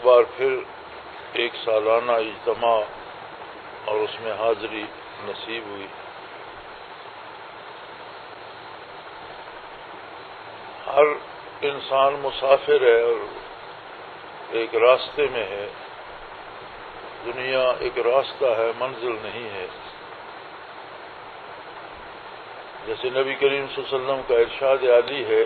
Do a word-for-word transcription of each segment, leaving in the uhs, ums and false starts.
بار پھر ایک سالانہ اجتماع اور اس میں حاضری نصیب ہوئی. ہر انسان مسافر ہے اور ایک راستے میں ہے. دنیا ایک راستہ ہے، منزل نہیں ہے. جیسے نبی کریم صلی اللہ علیہ وسلم کا ارشاد عالی ہے،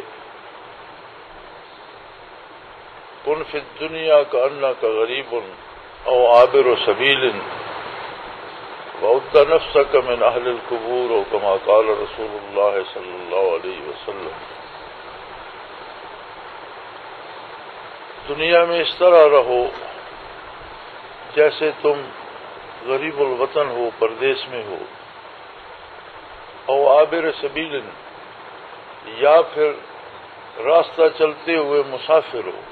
کن فی الدنیا کأنک غریب او عابر سبیل وعد نفسک من اہل القبور او کما قال رسول اللہ صلی اللہ علیہ وسلم. دنیا میں اس طرح رہو جیسے تم غریب الوطن ہو، پردیس میں ہو، او عابر سبیل یا پھر راستہ چلتے ہوئے مسافر ہو.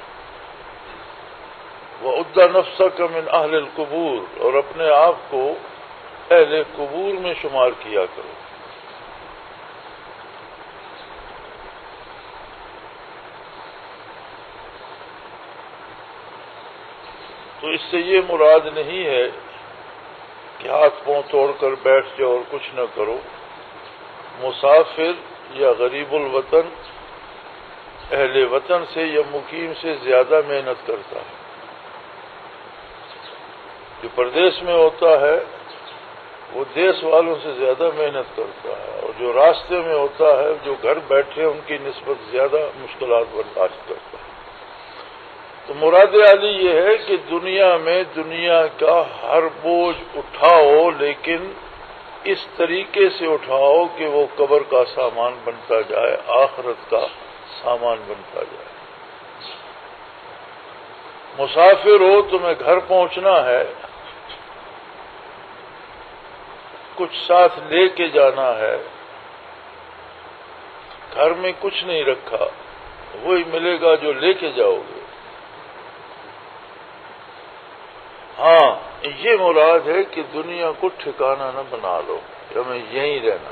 وعد نفسک من اہل القبور، اور اپنے آپ کو اہل قبور میں شمار کیا کرو. تو اس سے یہ مراد نہیں ہے کہ ہاتھ پاؤں توڑ کر بیٹھ جاؤ اور کچھ نہ کرو. مسافر یا غریب الوطن اہل وطن سے یا مقیم سے زیادہ محنت کرتا ہے. جو پردیس میں ہوتا ہے وہ دیس والوں سے زیادہ محنت کرتا ہے، اور جو راستے میں ہوتا ہے، جو گھر بیٹھے ان کی نسبت زیادہ مشکلات برداشت کرتا ہے. تو مراد عالی یہ ہے کہ دنیا میں دنیا کا ہر بوجھ اٹھاؤ، لیکن اس طریقے سے اٹھاؤ کہ وہ قبر کا سامان بنتا جائے، آخرت کا سامان بنتا جائے. مسافر ہو، تمہیں گھر پہنچنا ہے، کچھ ساتھ لے کے جانا ہے، گھر میں کچھ نہیں رکھا، وہی ملے گا جو لے کے جاؤ گے. ہاں، یہ مراد ہے کہ دنیا کو ٹھکانہ نہ بنا لو کہ ہمیں یہیں رہنا.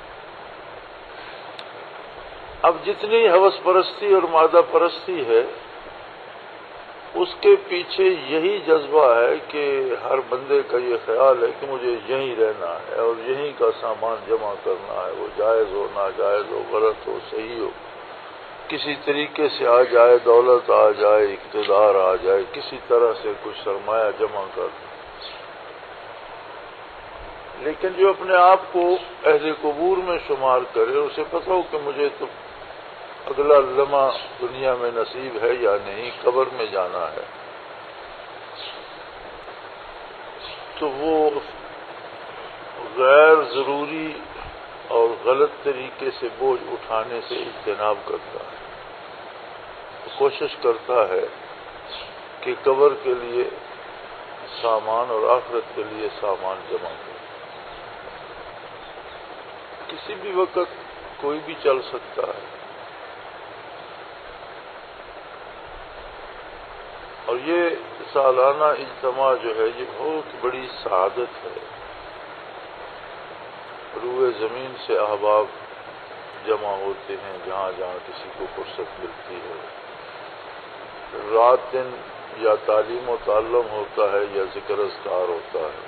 اب جتنی ہوس پرستی اور مادہ پرستی ہے، اس کے پیچھے یہی جذبہ ہے کہ ہر بندے کا یہ خیال ہے کہ مجھے یہیں رہنا ہے اور یہیں کا سامان جمع کرنا ہے، وہ جائز ہو، ناجائز ہو، غلط ہو، صحیح ہو، کسی طریقے سے آ جائے، دولت آ جائے، اقتدار آ جائے، کسی طرح سے کچھ سرمایہ جمع کر دیں. لیکن جو اپنے آپ کو اہل قبور میں شمار کرے، اسے پتہ ہو کہ مجھے تو اگلا لمحہ دنیا میں نصیب ہے یا نہیں، قبر میں جانا ہے، تو وہ غیر ضروری اور غلط طریقے سے بوجھ اٹھانے سے اجتناب کرتا ہے. کوشش کرتا ہے کہ قبر کے لیے سامان اور آخرت کے لیے سامان جمع کرے. کسی بھی وقت کوئی بھی چل سکتا ہے، اور یہ سالانہ اجتماع جو ہے یہ بہت بڑی سعادت ہے. روئے زمین سے احباب جمع ہوتے ہیں جہاں جہاں کسی کو فرصت ملتی ہے. رات دن یا تعلیم و تعلم ہوتا ہے یا ذکر اذکار ہوتا ہے.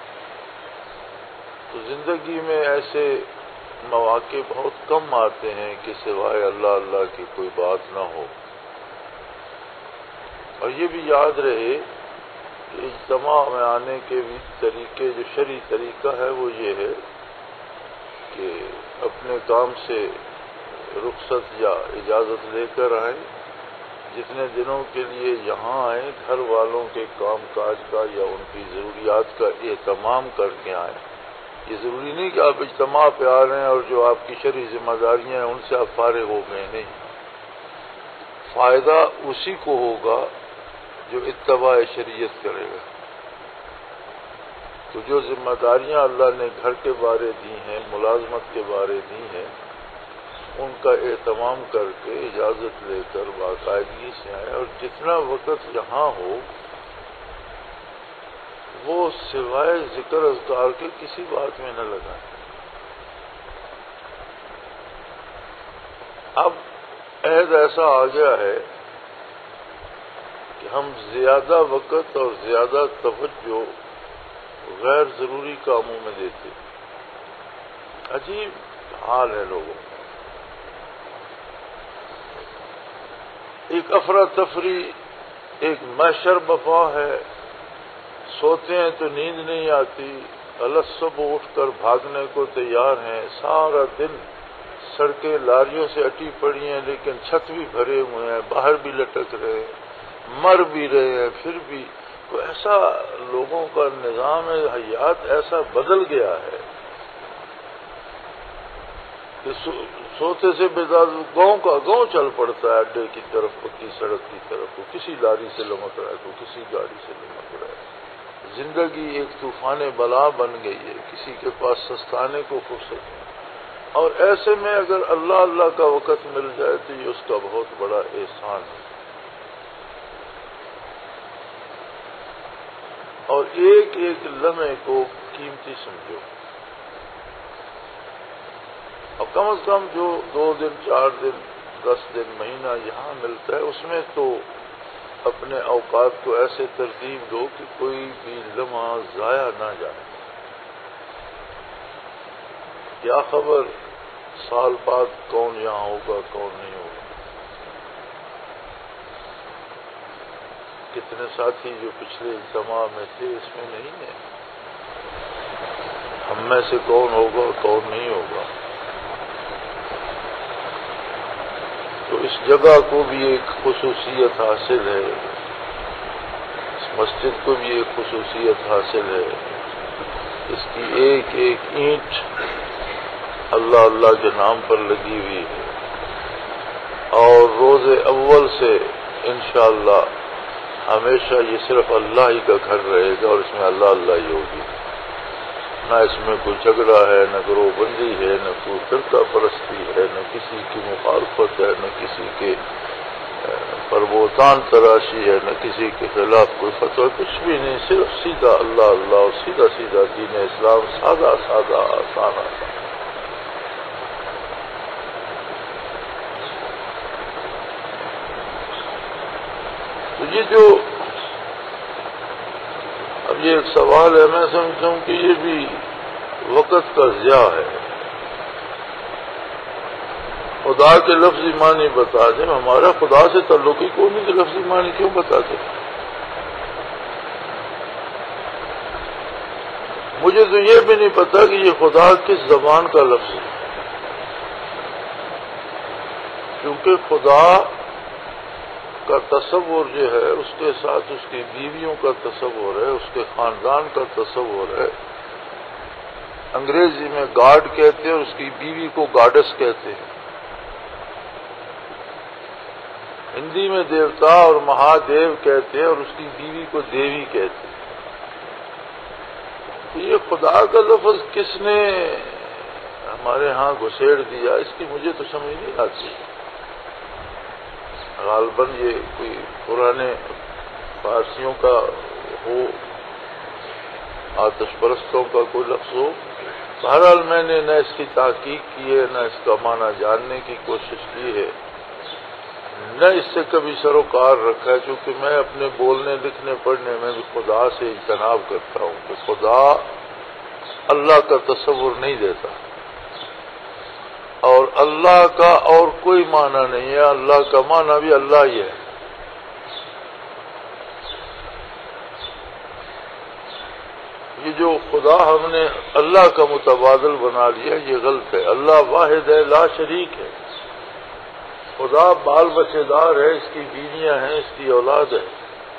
تو زندگی میں ایسے مواقع بہت کم آتے ہیں کہ سوائے اللہ اللہ کی کوئی بات نہ ہو. اور یہ بھی یاد رہے کہ اجتماع میں آنے کے بھی طریقے، جو شرعی طریقہ ہے وہ یہ ہے کہ اپنے کام سے رخصت یا اجازت لے کر آئیں. جتنے دنوں کے لیے یہاں آئیں، گھر والوں کے کام کاج کا یا ان کی ضروریات کا اہتمام کر کے آئیں. یہ ضروری نہیں کہ آپ اجتماع پہ آ رہے ہیں اور جو آپ کی شرعی ذمہ داریاں ہیں ان سے آپ فارغ ہو گئے. نہیں، فائدہ اسی کو ہوگا جو اتباع شریعت کرے گا. تو جو ذمہ داریاں اللہ نے گھر کے بارے دی ہیں، ملازمت کے بارے دی ہیں، ان کا اہتمام کر کے اجازت لے کر باقاعدگی سے آئیں، اور جتنا وقت یہاں ہو وہ سوائے ذکر اذکار کے کسی بات میں نہ لگائیں. اب عہد ایسا آ گیا ہے کہ ہم زیادہ وقت اور زیادہ توجہ غیر ضروری کاموں میں دیتے. عجیب حال ہے لوگوں کا. ایک افراتفری، ایک محشر بپا ہے. سوتے ہیں تو نیند نہیں آتی، الگ صبح اٹھ کر بھاگنے کو تیار ہیں. سارا دن سڑکیں لاریوں سے اٹی پڑی ہیں، لیکن چھت بھی بھرے ہوئے ہیں، باہر بھی لٹک رہے ہیں، مر بھی رہے ہیں. پھر بھی تو ایسا لوگوں کا نظام حیات ایسا بدل گیا ہے کہ سوتے سے بیدار گاؤں کا گاؤں چل پڑتا ہے، اڈے کی طرف، پکی سڑک کی طرف. کو کسی لاری سے لمک رہا ہے، کو کسی گاڑی سے لمک رہا ہے. زندگی ایک طوفان بلا بن گئی ہے، کسی کے پاس سستانے کو فرصت نہیں. اور ایسے میں اگر اللہ اللہ کا وقت مل جائے تو یہ اس کا بہت بڑا احسان ہے. اور ایک ایک لمحے کو قیمتی سمجھو. اور کم از کم جو دو دن، چار دن، دس دن، مہینہ یہاں ملتا ہے، اس میں تو اپنے اوقات کو ایسے ترتیب دو کہ کوئی بھی لمحہ ضائع نہ جائے. کیا خبر سال بعد کون یہاں ہوگا، کون نہیں ہوگا. کتنے ساتھی جو پچھلے اجتماع میں تھے اس میں نہیں ہیں. ہم میں سے کون ہوگا اور کون نہیں ہوگا. تو اس جگہ کو بھی ایک خصوصیت حاصل ہے، اس مسجد کو بھی ایک خصوصیت حاصل ہے. اس کی ایک ایک اینٹ اللہ اللہ کے نام پر لگی ہوئی ہے. اور روز اول سے انشاءاللہ ہمیشہ یہ صرف اللہ ہی کا گھر رہے گا، اور اس میں اللہ اللہ ہی ہوگی. نہ اس میں کوئی جھگڑا ہے، نہ گروہ بندی ہے، نہ کوئی فرقہ پرستی ہے، نہ کسی کی مخالفت ہے، نہ کسی کے پر بہتان تراشی ہے، نہ کسی کے خلاف کوئی فتویٰ، کچھ بھی نہیں. صرف سیدھا اللہ اللہ اور سیدھا سیدھا دین اسلام، سادہ سادہ، آسان آسان. تو یہ جو اب یہ ایک سوال ہے، میں سمجھتا ہوں کہ یہ بھی وقت کا ضیاع ہے. خدا کے لفظی معنی بتا دیں. ہمارا خدا سے تعلق ہی کوئی نہیں کہ لفظی معنی کیوں بتاتے. مجھے تو یہ بھی نہیں پتا کہ یہ خدا کس زبان کا لفظ ہے، کیونکہ خدا کا تصور جو ہے اس کے ساتھ اس کی بیویوں کا تصور ہے، اس کے خاندان کا تصور ہے. انگریزی میں گاڈ کہتے ہیں اور اس کی بیوی کو گاڈس کہتے ہیں. ہندی میں دیوتا اور مہادیو کہتے ہیں اور اس کی بیوی کو دیوی کہتے ہیں. تو یہ خدا کا لفظ کس نے ہمارے ہاں گھسیڑ دیا، اس کی مجھے تو سمجھ نہیں آتی. غالباً یہ کوئی پرانے فارسیوں کا ہو، آتش پرستوں کا کوئی لفظ ہو. بہرحال میں نے نہ اس کی تحقیق کی ہے، نہ اس کا معنی جاننے کی کوشش کی ہے، نہ اس سے کبھی سروکار رکھا ہے، کیونکہ میں اپنے بولنے لکھنے پڑھنے میں بھی خدا سے اجتناب کرتا ہوں کہ خدا اللہ کا تصور نہیں دیتا، اور اللہ کا اور کوئی معنی نہیں ہے. اللہ کا معنی بھی اللہ ہی ہے. یہ جو خدا ہم نے اللہ کا متبادل بنا لیا یہ غلط ہے. اللہ واحد ہے، لا شریک ہے. خدا بال بچے دار ہے، اس کی بیویاں ہیں، اس کی اولاد ہے.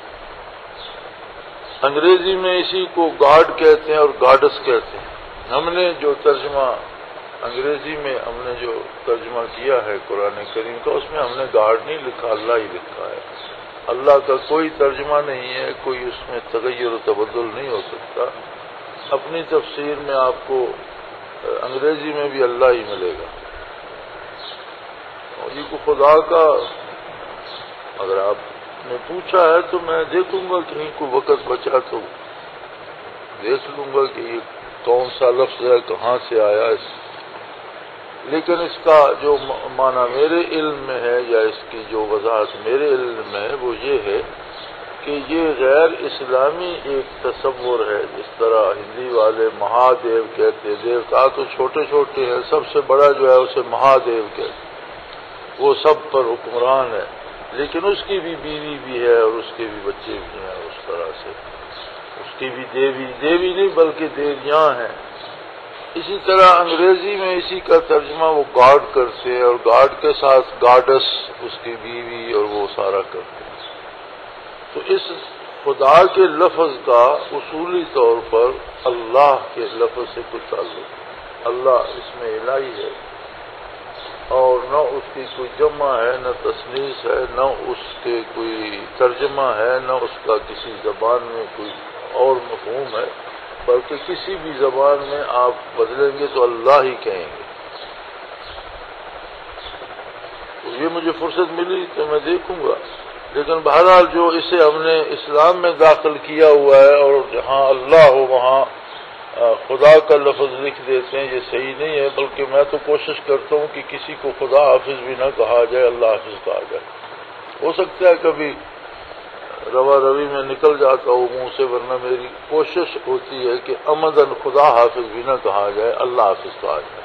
انگریزی میں اسی کو گاڈ کہتے ہیں اور گاڈس کہتے ہیں. ہم نے جو ترجمہ انگریزی میں ہم نے جو ترجمہ کیا ہے قرآن کریم کا، اس میں ہم نے گاڈ نہیں لکھا، اللہ ہی لکھا ہے. اللہ کا کوئی ترجمہ نہیں ہے، کوئی اس میں تغیر و تبدل نہیں ہو سکتا. اپنی تفسیر میں آپ کو انگریزی میں بھی اللہ ہی ملے گا. اور یہ کو خدا کا اگر آپ نے پوچھا ہے تو میں دیکھوں گا کہیں کو وقت بچا تو دیکھ لوں گا کہ یہ کون سا لفظ ہے، کہاں سے آیا. اس لیکن اس کا جو معنی میرے علم میں ہے یا اس کی جو وضاحت میرے علم میں ہے وہ یہ ہے کہ یہ غیر اسلامی ایک تصور ہے. جس طرح ہندی والے مہادیو کہتے ہیں، دیوتا تو چھوٹے چھوٹے ہیں، سب سے بڑا جو ہے اسے مہادیو کہتے ہیں، وہ سب پر حکمران ہے، لیکن اس کی بھی بیوی بھی ہے اور اس کے بھی بچے بھی ہیں. اس طرح سے اس کی بھی دیوی دیوی نہیں بلکہ دیویاں ہیں. اسی طرح انگریزی میں اسی کا ترجمہ وہ گاڈ کرتے ہیں، اور گاڈ کے ساتھ گاڈس اس کی بیوی اور وہ سارا کرتے ہیں. تو اس خدا کے لفظ کا اصولی طور پر اللہ کے لفظ سے کوئی تعلق نہیں. اللہ اس میں الہی ہے، اور نہ اس کی کوئی جمع ہے، نہ تثنیث ہے، نہ اس کے کوئی ترجمہ ہے، نہ اس کا کسی زبان میں کوئی اور مفہوم ہے، بلکہ کسی بھی زبان میں آپ بدلیں گے تو اللہ ہی کہیں گے. تو یہ مجھے فرصت ملی تو میں دیکھوں گا. لیکن بہرحال جو اسے ہم نے اسلام میں داخل کیا ہوا ہے اور جہاں اللہ ہو وہاں خدا کا لفظ لکھ دیتے ہیں، یہ صحیح نہیں ہے. بلکہ میں تو کوشش کرتا ہوں کہ کسی کو خدا حافظ بھی نہ کہا جائے، اللہ حافظ کہا جائے. ہو سکتا ہے کبھی روا روی میں نکل جاتا ہوں منہ سے، ورنہ میری کوشش ہوتی ہے کہ عمدن خدا حافظ بھی نہ کہا جائے، اللہ حافظ کہا جائے.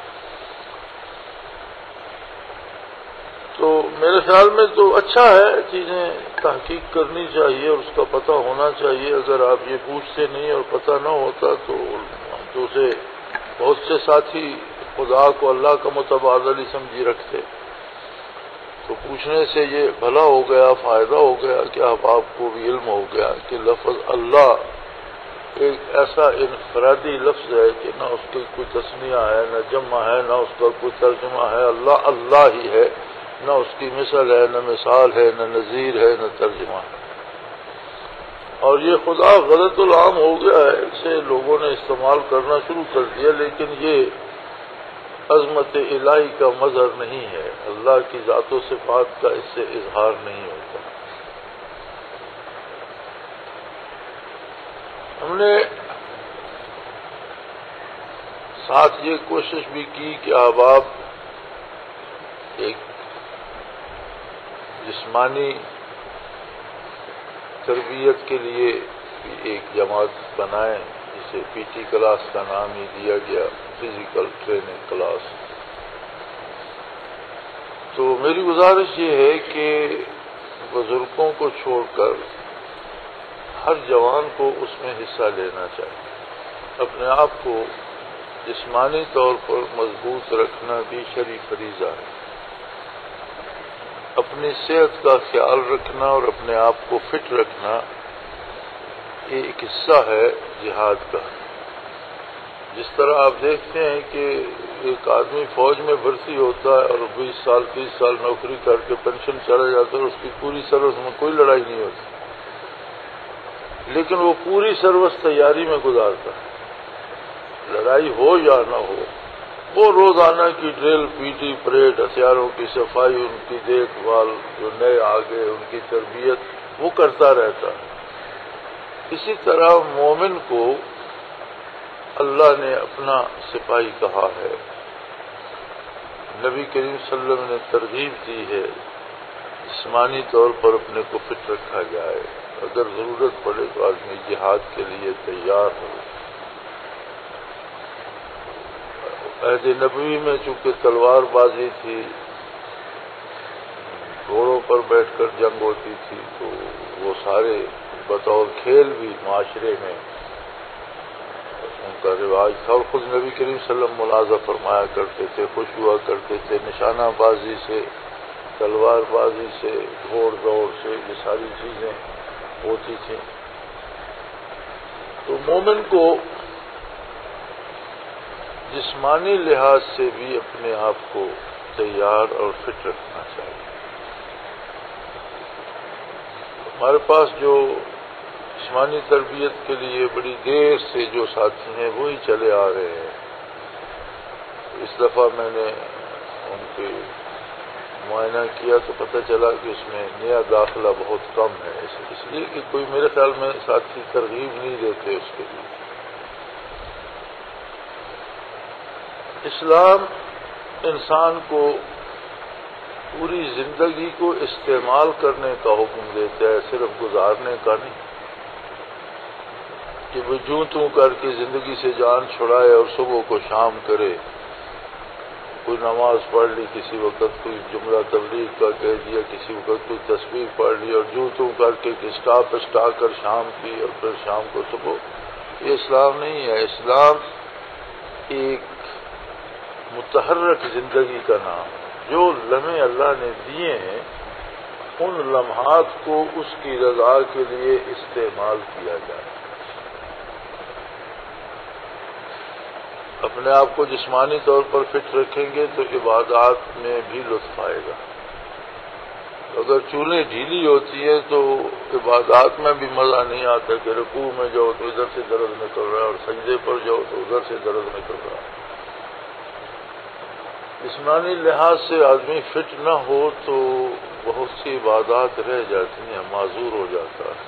تو میرے خیال میں تو اچھا ہے، چیزیں تحقیق کرنی چاہیے اور اس کا پتہ ہونا چاہیے. اگر آپ یہ پوچھتے نہیں اور پتہ نہ ہوتا تو ہم تو اسے بہت سے ساتھی خدا کو اللہ کا متبادل ہی سمجھی رکھتے. تو پوچھنے سے یہ بھلا ہو گیا، فائدہ ہو گیا کہ اب آپ کو بھی علم ہو گیا کہ لفظ اللہ ایک ایسا انفرادی لفظ ہے کہ نہ اس کی کوئی تسمیہ ہے، نہ جمع ہے، نہ اس کا کوئی ترجمہ ہے. اللہ اللہ ہی ہے، نہ اس کی مثل ہے، نہ مثال ہے، نہ نظیر ہے، نہ ترجمہ ہے. اور یہ خدا غلط العام ہو گیا ہے، اسے لوگوں نے استعمال کرنا شروع کر دیا، لیکن یہ عظمت الہی کا مظہر نہیں ہے. اللہ کی ذات و صفات کا اس سے اظہار نہیں ہوتا. ہم نے ساتھ یہ کوشش بھی کی کہ احباب ایک جسمانی تربیت کے لیے ایک جماعت بنائیں، جسے پی ٹی کلاس کا نام ہی دیا گیا، فزیکل ٹریننگ کلاس. تو میری گزارش یہ ہے کہ بزرگوں کو چھوڑ کر ہر جوان کو اس میں حصہ لینا چاہیے. اپنے آپ کو جسمانی طور پر مضبوط رکھنا بھی شرعی فریضہ ہے. اپنی صحت کا خیال رکھنا اور اپنے آپ کو فٹ رکھنا یہ ایک حصہ ہے جہاد کا. جس طرح آپ دیکھتے ہیں کہ ایک آدمی فوج میں بھرتی ہوتا ہے اور بیس سال تیس سال نوکری کر کے پینشن چلا جاتا ہے اور اس کی پوری سروس میں کوئی لڑائی نہیں ہوتی، لیکن وہ پوری سروس تیاری میں گزارتا ہے. لڑائی ہو یا نہ ہو، وہ روزانہ کی ڈرل، پی ٹی پریڈ، ہتھیاروں کی صفائی، ان کی دیکھ بھال، جو نئے آگے ان کی تربیت وہ کرتا رہتا ہے. اسی طرح مومن کو اللہ نے اپنا سپاہی کہا ہے. نبی کریم صلی اللہ علیہ وسلم نے ترغیب دی ہے جسمانی طور پر اپنے کو فٹ رکھا جائے، اگر ضرورت پڑے تو آدمی جہاد کے لیے تیار ہو. عہد نبوی میں چونکہ تلوار بازی تھی، گھوڑوں پر بیٹھ کر جنگ ہوتی تھی، تو وہ سارے بطور کھیل بھی معاشرے میں ان کا رواج تھا. اور خود نبی کریم صلی اللہ علیہ وسلم ملاحظہ فرمایا کرتے تھے، خوش ہوا کرتے تھے نشانہ بازی سے، تلوار بازی سے، گھوڑ دوڑ سے، یہ ساری چیزیں ہوتی تھیں. تو مومن کو جسمانی لحاظ سے بھی اپنے آپ کو تیار اور فٹ رکھنا چاہیے. ہمارے پاس جو جسمانی تربیت کے لیے بڑی دیر سے جو ساتھی ہیں وہی چلے آ رہے ہیں. اس دفعہ میں نے ان کے معائنہ کیا تو پتہ چلا کہ اس میں نیا داخلہ بہت کم ہے، اس لیے کہ کوئی میرے خیال میں ساتھی ترغیب نہیں دیتے اس کے لیے. اسلام انسان کو پوری زندگی کو استعمال کرنے کا حکم دیتا ہے، صرف گزارنے کا نہیں، کہ وہ جوں توں کر کے زندگی سے جان چھڑائے اور صبح کو شام کرے، کوئی نماز پڑھ لی، کسی وقت کوئی جملہ تبلیغ کا کہہ دیا، کسی وقت کوئی تسبیح پڑھ لی اور جوں توں کر کے اسٹاپ اسٹا کر شام کی اور پھر شام کو صبح. یہ اسلام نہیں ہے. اسلام ایک متحرک زندگی کا نام ہے. جو لمحے اللہ نے دیے ہیں ان لمحات کو اس کی رضا کے لیے استعمال کیا جائے. اپنے آپ کو جسمانی طور پر فٹ رکھیں گے تو عبادات میں بھی لطف آئے گا. اگر چولیں ڈھیلی ہوتی ہیں تو عبادات میں بھی مزہ نہیں آتا کہ رکوع میں جاؤ تو ادھر سے درد نکل رہا ہے اور سجدے پر جاؤ تو ادھر سے درد نکل رہا ہے. جسمانی لحاظ سے آدمی فٹ نہ ہو تو بہت سی عبادات رہ جاتی ہیں، معذور ہو جاتا ہے.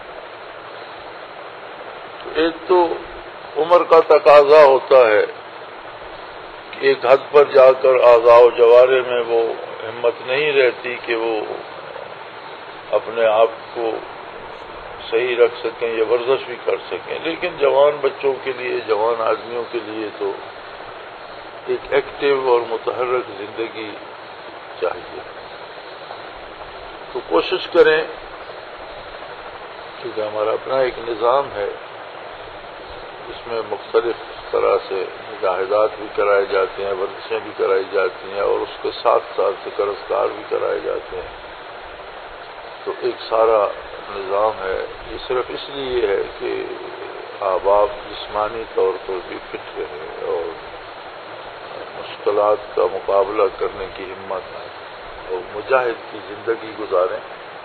تو ایک تو عمر کا تقاضا ہوتا ہے کہ ایک حد پر جا کر اعضاء و جوارح میں وہ ہمت نہیں رہتی کہ وہ اپنے آپ کو صحیح رکھ سکیں یا ورزش بھی کر سکیں. لیکن جوان بچوں کے لیے، جوان آدمیوں کے لیے تو ایک ایکٹیو اور متحرک زندگی چاہیے. تو کوشش کریں، کیونکہ ہمارا اپنا ایک نظام ہے جس میں مختلف طرح سے مجاہدات بھی کرائے جاتے ہیں، ورزشیں بھی کرائی جاتی ہیں اور اس کے ساتھ ساتھ ذکر اذکار بھی کرائے جاتے ہیں. تو ایک سارا نظام ہے. یہ صرف اس لیے ہے کہ احباب جسمانی طور پر بھی فٹ رہیں اور مشکلات کا مقابلہ کرنے کی ہمت آئے اور مجاہد کی زندگی گزاریں.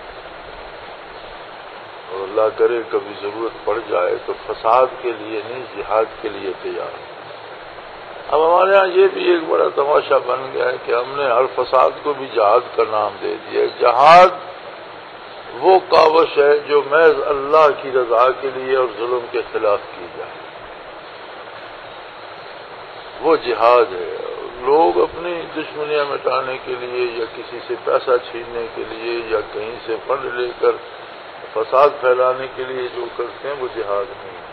اور اللہ کرے کبھی ضرورت پڑ جائے تو فساد کے لیے نہیں، جہاد کے لیے تیار. اب ہمارے ہاں یہ بھی ایک بڑا تماشا بن گیا ہے کہ ہم نے ہر فساد کو بھی جہاد کا نام دے دیا. جہاد وہ کاوش ہے جو محض اللہ کی رضا کے لیے اور ظلم کے خلاف کی جائے، وہ جہاد ہے. لوگ اپنی دشمنیاں مٹانے کے لیے یا کسی سے پیسہ چھیننے کے لیے یا کہیں سے فنڈ لے کر فساد پھیلانے کے لیے جو کرتے ہیں وہ جہاد نہیں ہے.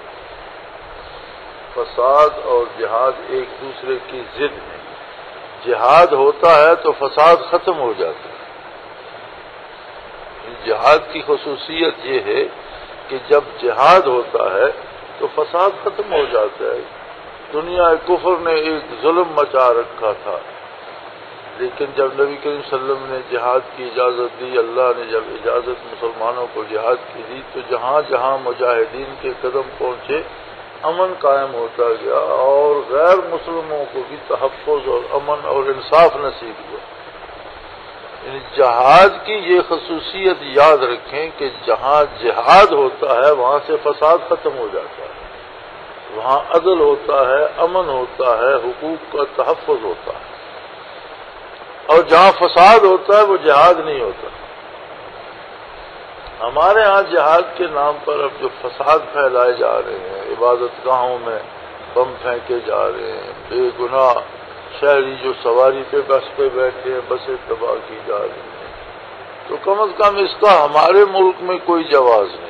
فساد اور جہاد ایک دوسرے کی ضد ہے. جہاد ہوتا ہے تو فساد ختم ہو جاتا ہے. جہاد کی خصوصیت یہ ہے کہ جب جہاد ہوتا ہے تو فساد ختم ہو جاتا ہے. دنیا کفر نے ایک ظلم مچا رکھا تھا، لیکن جب نبی کریم صلی اللہ علیہ وسلم نے جہاد کی اجازت دی، اللہ نے جب اجازت مسلمانوں کو جہاد کی دی تو جہاں جہاں مجاہدین کے قدم پہنچے امن قائم ہوتا گیا اور غیر مسلموں کو بھی تحفظ اور امن اور انصاف نصیب ہوا. یعنی جہاد کی یہ خصوصیت یاد رکھیں کہ جہاں جہاد ہوتا ہے وہاں سے فساد ختم ہو جاتا ہے، وہاں عدل ہوتا ہے، امن ہوتا ہے، حقوق کا تحفظ ہوتا ہے. اور جہاں فساد ہوتا ہے وہ جہاد نہیں ہوتا. ہمارے ہاں جہاد کے نام پر اب جو فساد پھیلائے جا رہے ہیں، عبادت گاہوں میں بم پھینکے جا رہے ہیں، بے گناہ شہری جو سواری پہ بس پہ بیٹھے ہیں بسیں تباہ کی جا رہی ہیں، تو کم از کم اس کا ہمارے ملک میں کوئی جواز نہیں.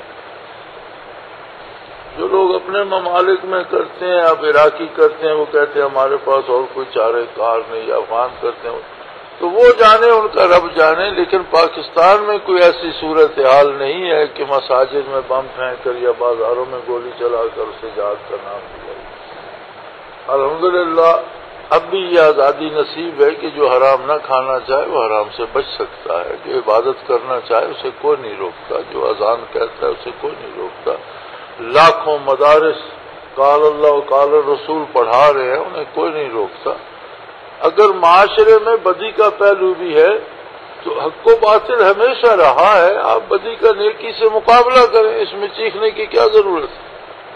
جو لوگ اپنے ممالک میں کرتے ہیں، اب عراقی کرتے ہیں، وہ کہتے ہیں ہمارے پاس اور کوئی چارہ کار نہیں، یا افغان کرتے ہیں تو وہ جانے، ان کا رب جانے. لیکن پاکستان میں کوئی ایسی صورتحال نہیں ہے کہ مساجد میں بم پھینک کر یا بازاروں میں گولی چلا کر اسے جہاد کا نام دیا. الحمدللہ اب بھی یہ آزادی نصیب ہے کہ جو حرام نہ کھانا چاہے وہ حرام سے بچ سکتا ہے، جو عبادت کرنا چاہے اسے کوئی نہیں روکتا، جو اذان کہتا ہے اسے کوئی نہیں روکتا. لاکھوں مدارس قال اللہ و قال الرسول پڑھا رہے ہیں، انہیں کوئی نہیں روکتا. اگر معاشرے میں بدی کا پہلو بھی ہے تو حق و باطل ہمیشہ رہا ہے، آپ بدی کا نیکی سے مقابلہ کریں، اس میں چیخنے کی کیا ضرورت ہے.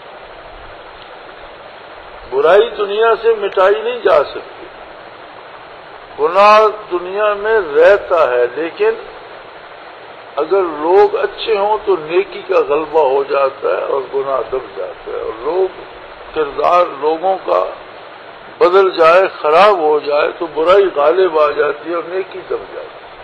برائی دنیا سے مٹائی نہیں جا سکتی، گناہ دنیا میں رہتا ہے، لیکن اگر لوگ اچھے ہوں تو نیکی کا غلبہ ہو جاتا ہے اور گناہ دب جاتا ہے. اور لوگ کردار لوگوں کا بدل جائے، خراب ہو جائے تو برائی غالب آ جاتی ہے اور نیکی دب جاتی ہے.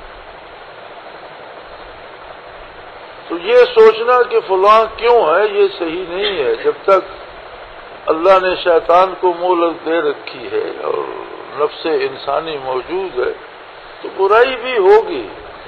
تو یہ سوچنا کہ فلاں کیوں ہے یہ صحیح نہیں ہے. جب تک اللہ نے شیطان کو مہلت دے رکھی ہے اور نفس انسانی موجود ہے تو برائی بھی ہوگی،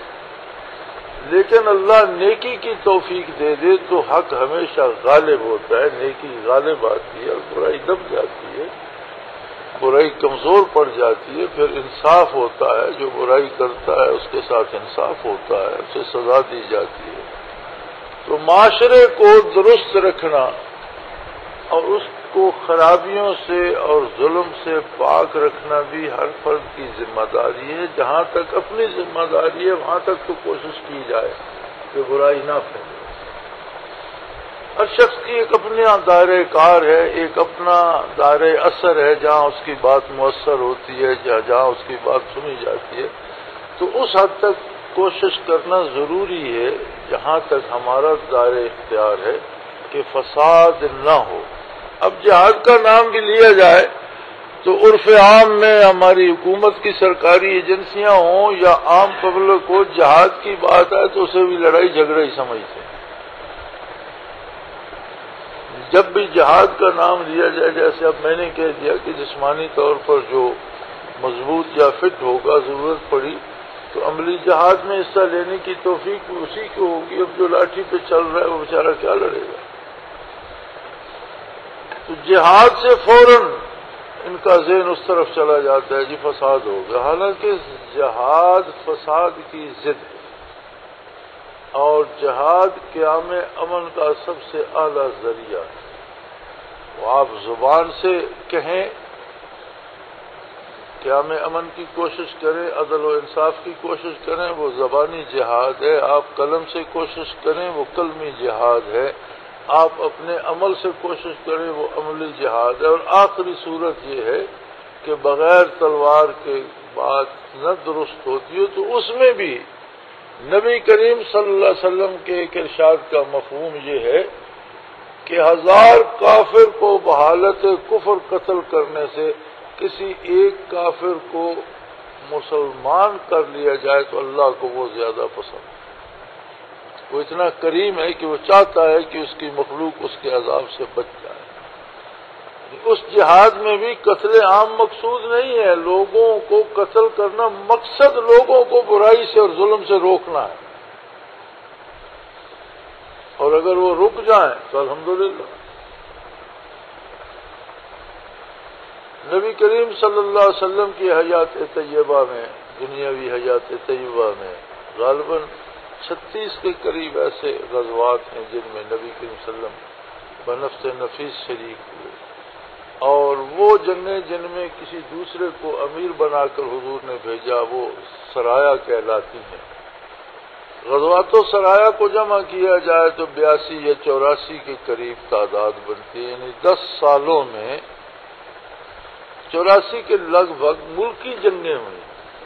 لیکن اللہ نیکی کی توفیق دے دے تو حق ہمیشہ غالب ہوتا ہے، نیکی غالب آتی ہے اور برائی دب جاتی ہے، برائی کمزور پڑ جاتی ہے. پھر انصاف ہوتا ہے، جو برائی کرتا ہے اس کے ساتھ انصاف ہوتا ہے، اسے سزا دی جاتی ہے. تو معاشرے کو درست رکھنا اور اس کو خرابیوں سے اور ظلم سے پاک رکھنا بھی ہر فرد کی ذمہ داری ہے. جہاں تک اپنی ذمہ داری ہے وہاں تک تو کوشش کی جائے کہ برائی نہ پھیلے. ہر شخص کی ایک اپنا دائرہ کار ہے، ایک اپنا دائرہ اثر ہے جہاں اس کی بات مؤثر ہوتی ہے، جہاں اس کی بات سنی جاتی ہے. تو اس حد تک کوشش کرنا ضروری ہے جہاں تک ہمارا دائرہ اختیار ہے کہ فساد نہ ہو. اب جہاد کا نام بھی لیا جائے تو عرف عام میں ہماری حکومت کی سرکاری ایجنسیاں ہوں یا عام پبلک ہو، جہاد کی بات ہے تو اسے بھی لڑائی جھگڑا ہی سمجھتے ہیں. جب بھی جہاد کا نام لیا جائے، جیسے اب میں نے کہہ دیا کہ جسمانی طور پر جو مضبوط یا فٹ ہوگا، ضرورت پڑی تو عملی جہاد میں حصہ لینے کی توفیق اسی کو ہوگی. اب جو لاٹھی پہ چل رہا ہے وہ بیچارہ کیا لڑے گا؟ تو جہاد سے فوراً ان کا ذہن اس طرف چلا جاتا ہے جی فساد ہو گیا. حالانکہ جہاد فساد کی ضد ہے اور جہاد قیام امن کا سب سے اعلیٰ ذریعہ ہے. وہ آپ زبان سے کہیں قیام امن کی کوشش کریں، عدل و انصاف کی کوشش کریں، وہ زبانی جہاد ہے. آپ قلم سے کوشش کریں، وہ قلمی جہاد ہے. آپ اپنے عمل سے کوشش کریں، وہ عملی جہاد ہے. اور آخری صورت یہ ہے کہ بغیر تلوار کے بات نہ درست ہوتی ہے تو اس میں بھی نبی کریم صلی اللہ علیہ وسلم کے ایک ارشاد کا مفہوم یہ ہے کہ ہزار کافر کو بحالت کفر قتل کرنے سے کسی ایک کافر کو مسلمان کر لیا جائے تو اللہ کو وہ زیادہ پسند ہے. وہ اتنا کریم ہے کہ وہ چاہتا ہے کہ اس کی مخلوق اس کے عذاب سے بچ جائے. اس جہاد میں بھی قتل عام مقصود نہیں ہے. لوگوں کو قتل کرنا مقصد لوگوں کو برائی سے اور ظلم سے روکنا ہے. اور اگر وہ رک جائیں تو الحمدللہ. نبی کریم صلی اللہ علیہ وسلم کی حیات طیبہ میں، دنیاوی حیات طیبہ میں غالباً چھتیس کے قریب ایسے غزوات ہیں جن میں نبی کریم صلی اللہ علیہ وسلم بنفس نفیس شریک ہوئے. اور وہ جنگیں جن میں کسی دوسرے کو امیر بنا کر حضور نے بھیجا وہ سرایا کہلاتی ہیں. غزوات و سرایا کو جمع کیا جائے تو بیاسی یا چوراسی کے قریب تعداد بنتی ہے. یعنی دس سالوں میں چوراسی کے لگ بھگ ملکی جنگیں ہوئی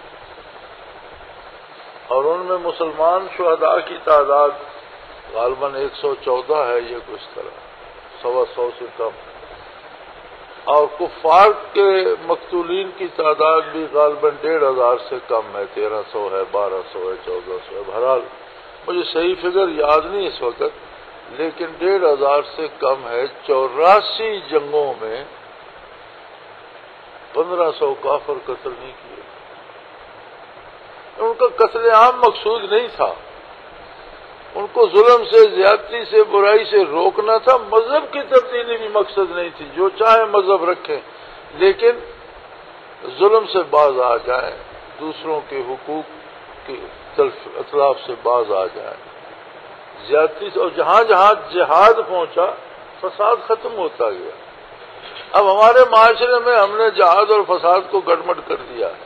اور ان میں مسلمان شہداء کی تعداد غالباً ایک سو چودہ ہے، یہ کچھ طرح سوا سو سے کم. اور کفار کے مقتولین کی تعداد بھی غالباً ڈیڑھ ہزار سے کم ہے، تیرہ سو ہے، بارہ سو ہے، چودہ سو ہے. بہرحال مجھے صحیح فگر یاد نہیں اس وقت، لیکن ڈیڑھ ہزار سے کم ہے. چوراسی جنگوں میں پندرہ سو کافر قتل نہیں کیے. ان کا قتل عام مقصود نہیں تھا، ان کو ظلم سے، زیادتی سے، برائی سے روکنا تھا. مذہب کی تبدیلی بھی مقصد نہیں تھی. جو چاہے مذہب رکھیں لیکن ظلم سے باز آ جائیں، دوسروں کے حقوق کے اطلاف سے باز آ جائیں، زیادتی سے. اور جہاں جہاں جہاد پہنچا فساد ختم ہوتا گیا. اب ہمارے معاشرے میں ہم نے جہاد اور فساد کو گڑمٹ کر دیا ہے.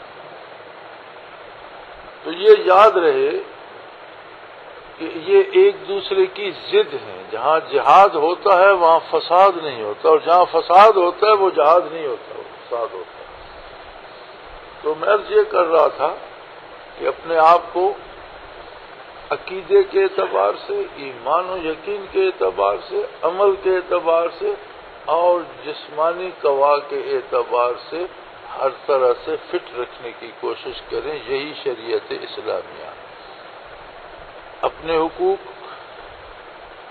تو یہ یاد رہے کہ یہ ایک دوسرے کی ضد ہیں. جہاں جہاد ہوتا ہے وہاں فساد نہیں ہوتا، اور جہاں فساد ہوتا ہے وہ جہاد نہیں ہوتا، وہ فساد ہوتا ہے. تو میں عرض یہ کر رہا تھا کہ اپنے آپ کو عقیدے کے اعتبار سے، ایمان و یقین کے اعتبار سے، عمل کے اعتبار سے اور جسمانی قوا کے اعتبار سے ہر طرح سے فٹ رکھنے کی کوشش کریں. یہی شریعت اسلامیہ. اپنے حقوق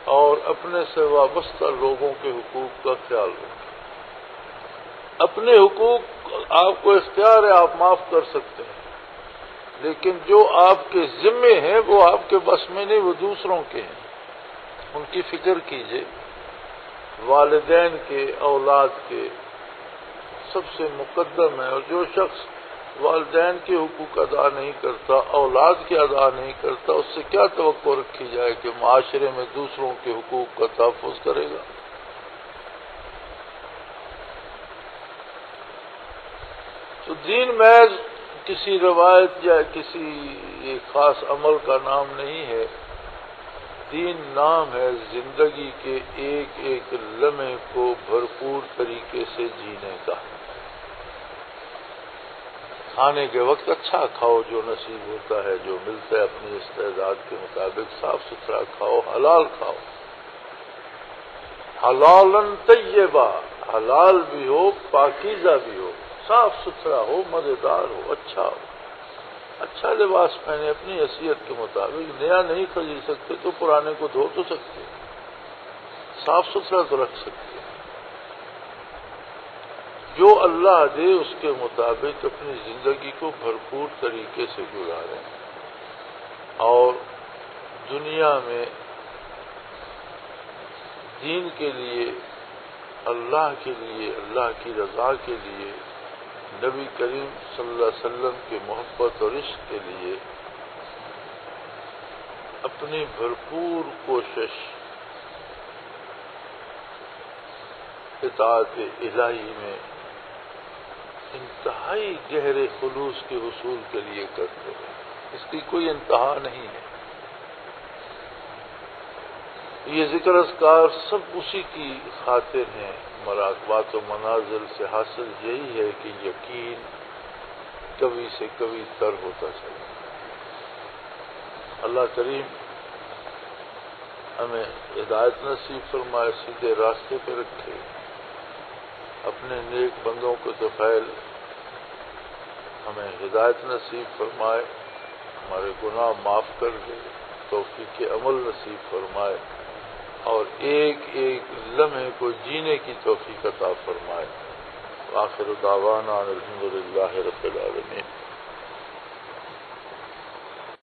اور اپنے سے وابستہ لوگوں کے حقوق کا خیال رکھیں۔ اپنے حقوق آپ کو اختیار ہے، آپ معاف کر سکتے ہیں، لیکن جو آپ کے ذمے ہیں وہ آپ کے بس میں نہیں، وہ دوسروں کے ہیں، ان کی فکر کیجیے۔ والدین کے، اولاد کے سب سے مقدم ہے، اور جو شخص والدین کے حقوق ادا نہیں کرتا، اولاد کے ادا نہیں کرتا، اس سے کیا توقع رکھی جائے کہ معاشرے میں دوسروں کے حقوق کا تحفظ کرے گا؟ تو دین محض کسی روایت یا کسی ایک خاص عمل کا نام نہیں ہے، دین نام ہے زندگی کے ایک ایک لمحے کو بھرپور طریقے سے جینے کا۔ کھانے کے وقت اچھا کھاؤ، جو نصیب ہوتا ہے، جو ملتا ہے اپنی استعداد کے مطابق صاف ستھرا کھاؤ، حلال کھاؤ، حلالن طیبہ، حلال بھی ہو، پاکیزہ بھی ہو، صاف ستھرا ہو، مزیدار ہو، اچھا ہو۔ اچھا لباس پہنے اپنی حیثیت کے مطابق، نیا نہیں خرید سکتے تو پرانے کو دھو تو سکتے، صاف ستھرا تو رکھ سکتے۔ جو اللہ دے اس کے مطابق اپنی زندگی کو بھرپور طریقے سے گزاریں، اور دنیا میں دین کے لیے، اللہ کے لیے، اللہ کی رضا کے لیے، نبی کریم صلی اللہ علیہ وسلم کی محبت اور عشق کے لیے اپنی بھرپور کوشش اطاعت الہی میں انتہائی گہرے خلوص کے حصول کے لیے کرتے ہیں۔ اس کی کوئی انتہا نہیں ہے۔ یہ ذکر اذکار سب اسی کی خاطر ہیں۔ مراقبات و منازل سے حاصل یہی ہے کہ یقین کبھی سے کبھی تر ہوتا چلا۔ اللہ کریم ہمیں ہدایت نصیب فرمائے، سیدھے راستے پہ رکھے، اپنے نیک بندوں کو طفیل ہمیں ہدایت نصیب فرمائے، ہمارے گناہ معاف کر دے، توفیق عمل نصیب فرمائے، اور ایک ایک لمحے کو جینے کی توفیق عطا فرمائے۔ آخر دعوانا الحمدللہ رب العالمین۔